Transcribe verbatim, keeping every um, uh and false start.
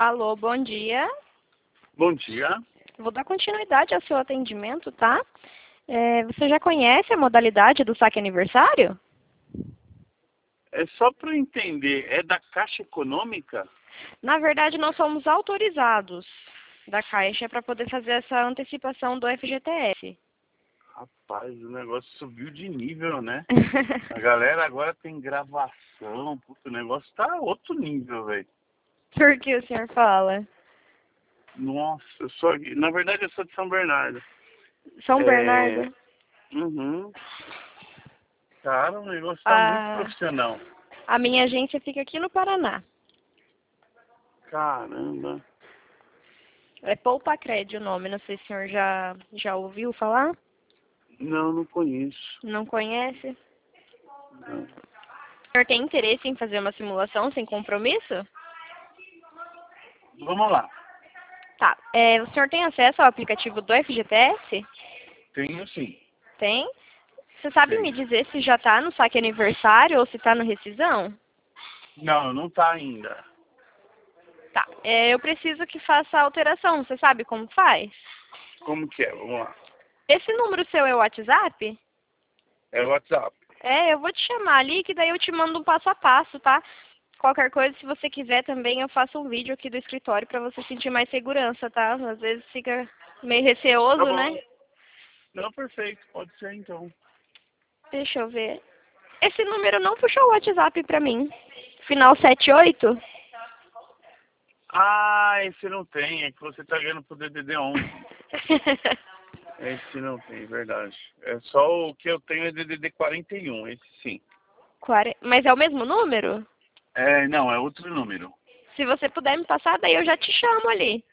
Alô, bom dia. Bom dia. Vou dar continuidade ao seu atendimento, tá? É, você já conhece a modalidade do saque aniversário? É só para eu entender, é da Caixa Econômica? Na verdade, nós somos autorizados da Caixa para poder fazer essa antecipação do F G T S. Rapaz, o negócio subiu de nível, né? A galera agora tem gravação, puto, o negócio tá outro nível, velho. Por que o senhor fala? Nossa, eu sou aqui. Na verdade eu sou de São Bernardo. São É. Bernardo? Uhum. Cara, o negócio tá muito A, profissional. a minha agência fica aqui no Paraná. Caramba. É Poupa Cred o nome, não sei se o senhor já, já ouviu falar? Não, não conheço. Não conhece? Não. O senhor tem interesse em fazer uma simulação sem compromisso? Vamos lá. Tá. É, o senhor tem acesso ao aplicativo do F G T S? Tenho sim. Tem? Você sabe me Tenho. dizer se já está no saque aniversário ou se está no rescisão? Não, não tá ainda. Tá. É, eu preciso que faça a alteração. Você sabe como faz? Como que é? Vamos lá. Esse número seu é o WhatsApp? É o WhatsApp. É, eu vou te chamar ali que daí eu te mando um passo a passo, tá? Qualquer coisa, se você quiser também, eu faço um vídeo aqui do escritório para você sentir mais segurança, tá? Às vezes fica meio Tá receoso, né? bom. Não, perfeito. Pode ser então. Deixa eu ver. Esse número não puxou o WhatsApp pra mim. Final setenta e oito? Ah, esse não tem. É que você tá ganhando pro D D D onze. Esse não tem, verdade. É só o que eu tenho é D D D quarenta e um, esse sim. Quare- Mas é o mesmo número? É, não, é outro número. Se você puder me passar, daí eu já te chamo ali.